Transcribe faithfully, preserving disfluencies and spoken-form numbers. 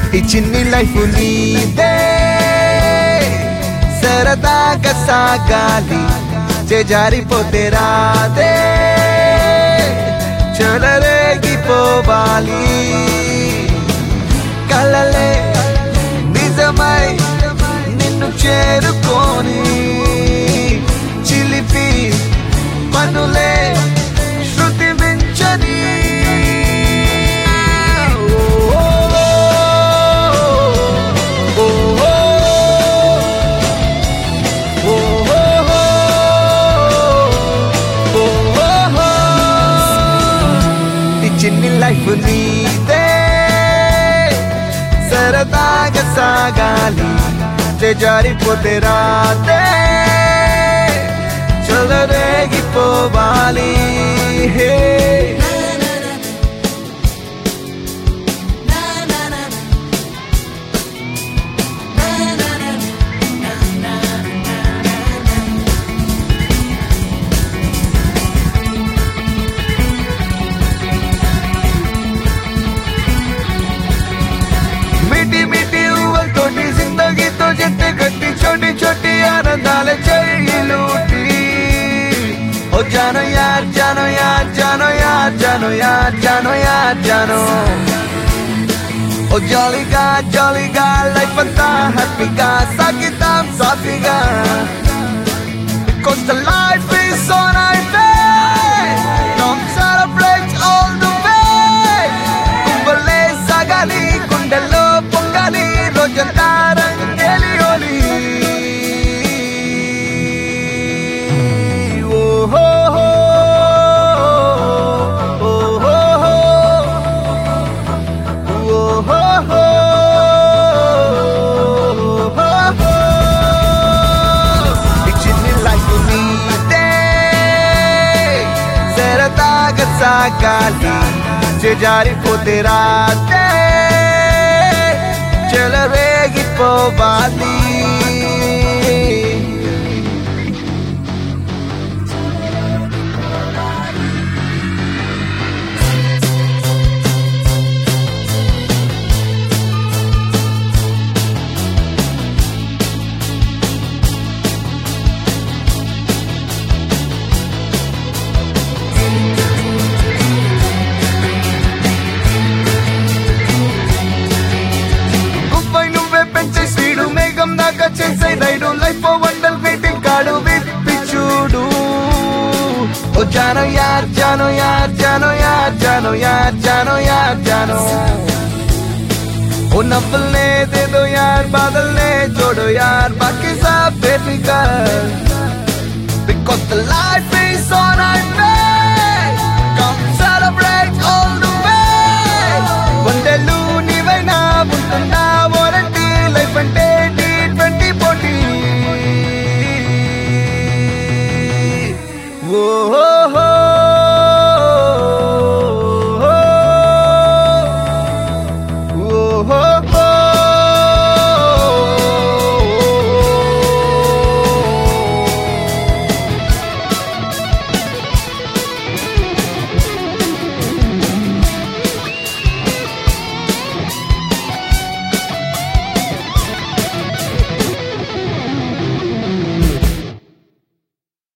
ఈ చిన్ని లైఫ్ నీదే సరదాగా సాగాలి చేజారిపోతే రాదే చెలరేగిపోవాలి కలలే నిజమై నిన్ను చేరుకొని చిలిపి పనులే శృతి మించని చిన్ని లైఫ్ నీదే సరదాగా సాగాలి చేజారిపోతే రాదే చెలరేగిపోవాలి హే छोटी छोटी आनंदाल चाहिए लूटी ओ जानो यार जानो यार जानो यार जानो यार जानो यार जानो ओ jolly guy jolly guy life anta happy guy sakitam safiga because the life is so nice don't celebrate all the way kumbale sagali kundalo pongali rojantaran elioli సాగాలి చేజారిపోతే రాదే చెలరేగిపోవాలి చేసే రైడు లైఫ్ వండల్ వెయిటింగ్ కార్డు విప్పి చూడు ఓ జానో యార్ జానో యార్ జానో యార్ జానో యార్ జానో యార్ జానో ఓ నవ్వుల్నే దేదో యార్ బాదల్నే జోడో యార్ బాకీ సబ్ బేఫికర్ because the life is on our face